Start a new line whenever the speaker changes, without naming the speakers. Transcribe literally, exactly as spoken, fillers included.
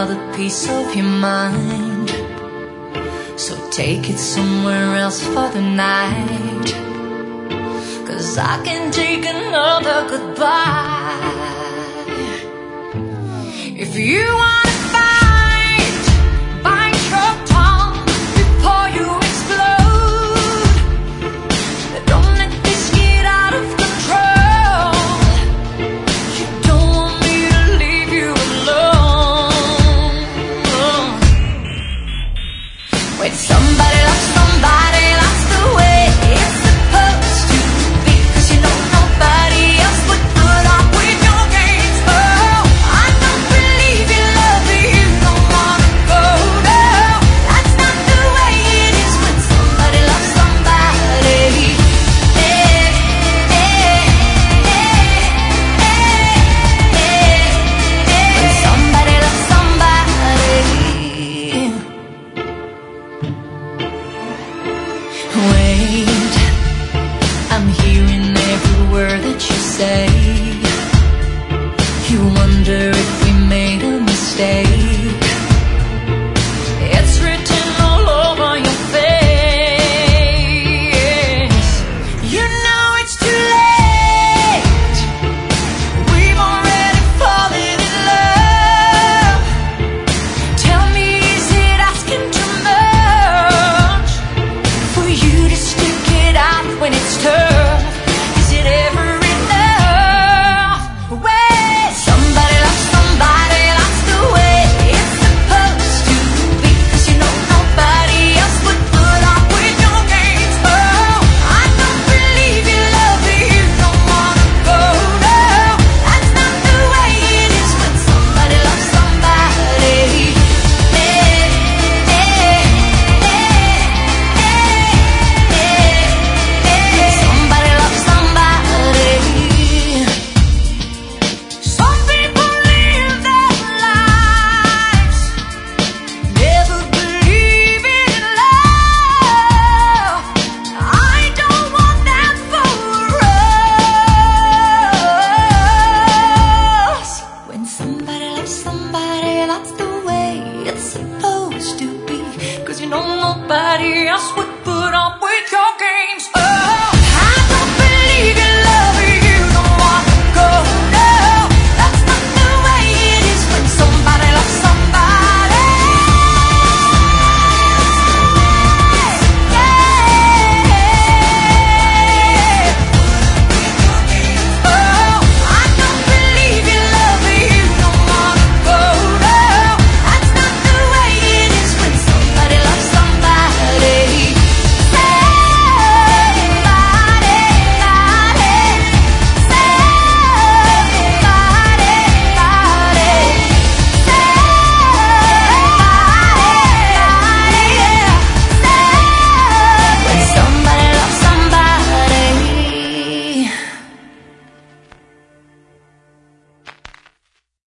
another piece of your mind. So take it somewhere else for the night, 'cause I can take another goodbye. If you wanna fight, bite your tongue before you explode. Don't let this get out of control. You don't want me to leave you alone. When somebody loves somebody, that's the way it's supposed to be, 'cause you know nobody else would put up with your games. Oh, I don't believe you love me, you don't wanna go. No, that's not the way it is when somebody loves somebody. Hey, hey, hey, hey, hey. When somebody loves somebody. Wait, I'm hearing every word that you say. You wonder if we made a mistake. It's written all over your face. You know it's too late. We've already fallen in love. Tell me, is it asking too much for you to stick it out when it's tough? Is it ever enough? Wait, somebody loves somebody, that's the way it's supposed to be, 'cause you know nobody else would put up with your games. Oh, I don't believe you love me, you don't wanna go. No, that's not the way it is when somebody loves somebody. Hey, hey, hey, hey, hey. Somebody loves somebody. Some people live their lives never believing in love. I don't want that for us. When somebody loves somebody, that's the way it's supposed to be, 'cause you know nobody else would put up with your games.